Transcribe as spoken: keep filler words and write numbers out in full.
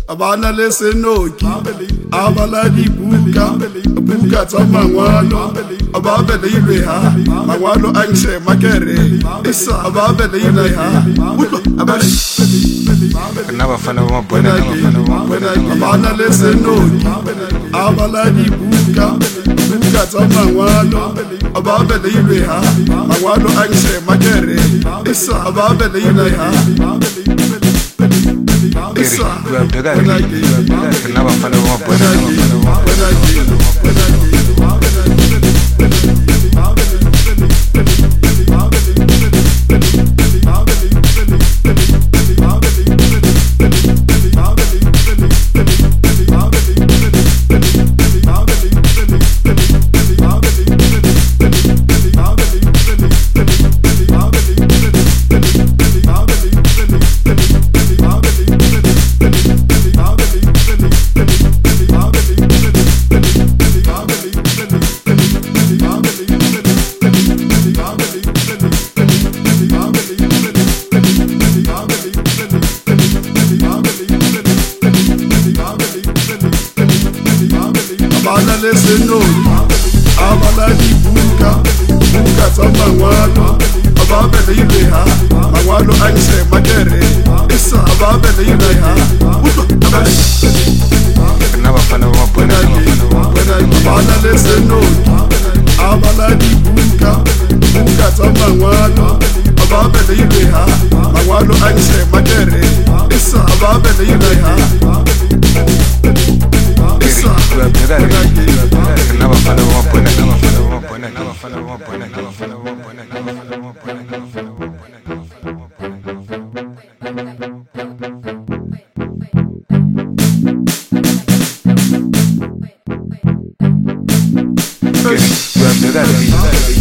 abana le senoki abala di buka buka tsa mangwalo ababe le ile ha mangwalo a ntshe makere isa ababe le ile ha abash kana bafana ba mabona abana le senoki abala di buka buka tsa mangwalo ababe le ile ha mangwalo a ntshe makere isa ababe le ile ha Esa, kana bafana ba mabona abana le senoki abala di buka buka tsa mangwalo ababe le ile ha mangwalo a ntshe makere isa ababe le ile ha abash kana bafana ba mabona abana le senoki abala di buka buka tsa mangwalo ababe le ile ha mangwalo a ntshe makere isa ababe le ile ha kana bafana ba mabona kana bafana ba mabona kana bafana ba mabona kana bafana ba mabona kana bafana ba mabona kana bafana ba mabona